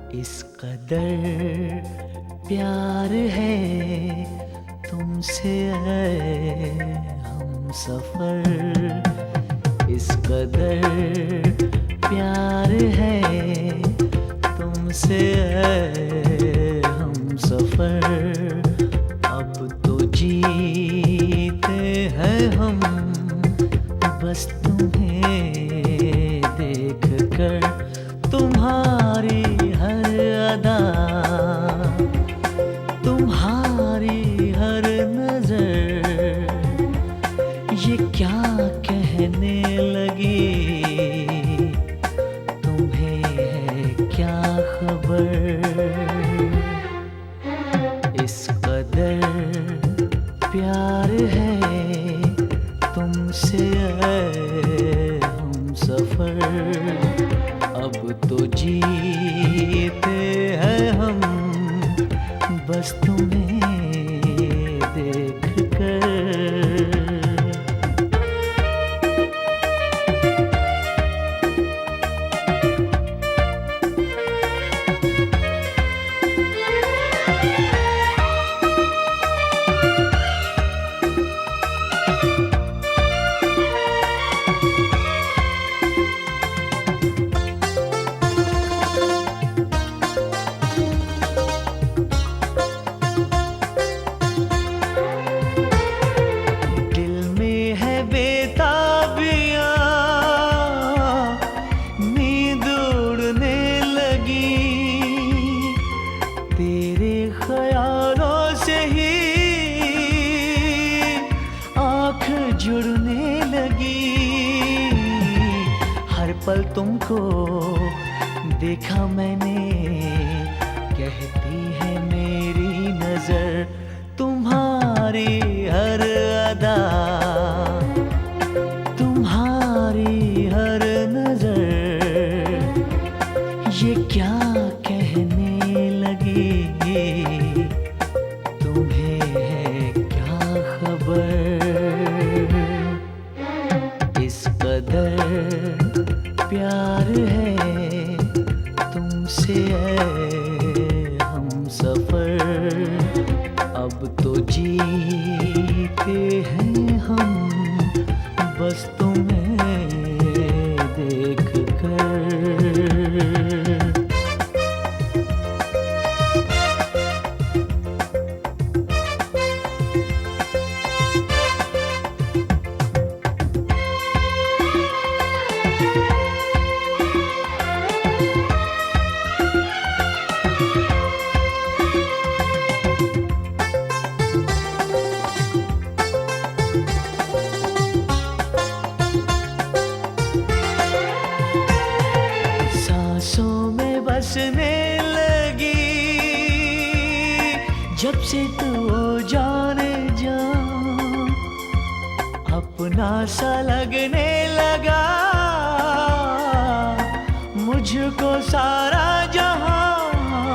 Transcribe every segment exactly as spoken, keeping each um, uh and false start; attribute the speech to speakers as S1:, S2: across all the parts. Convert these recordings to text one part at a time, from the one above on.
S1: इस कदर प्यार है तुमसे ऐ हम सफर। इस कदर प्यार है तुमसे ऐ हम सफर। अब तो जीते हैं हम बस तुम्हें देख कर। तुम्हारी हर अदा, तुम्हारी हर नजर, ये क्या कहने लगी, तुम्हें है क्या खबर। इस कदर प्यार है तुमसे ऐ हम सफर। अब तो जीते हैं हम बस तुम्हें देख कर। तेरे ख्यालों से ही आँख जुड़ने लगी। हर पल तुमको देखा मैंने, कहती है मेरी नजर। तुम्हारी हर अदा, तुम्हारी हर नजर, ये क्या कहने लगी, तुम्हें है क्या खबर। इस कदर प्यार है तुमसे ऐ हम सफर। अब तो जीते हैं हम बस तुम्हें देख कर। सांसों में बसने लगी जब से तू जाने जा। अपना सा लगने लगा मुझको सारा जहां।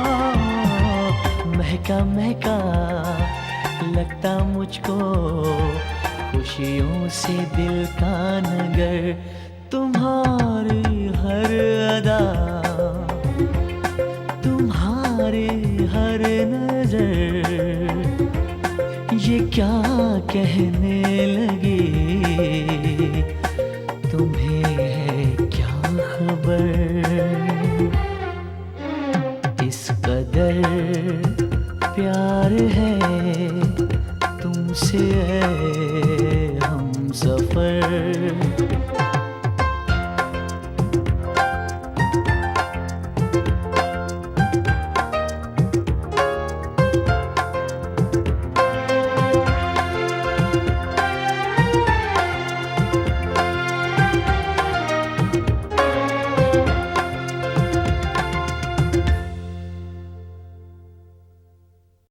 S1: महका महका लगता मुझको खुशियों से दिल का नगर। तुम्हारी हर अदा, तुम्हारी हर नजर, ये क्या कहने लगी, तुम्हें है क्या खबर।